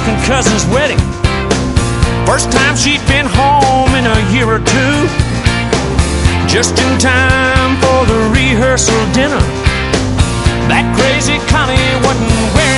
second cousin's wedding. First time she'd been home in a year or two. Just in time for the rehearsal dinner. That crazy Connie wasn't wearing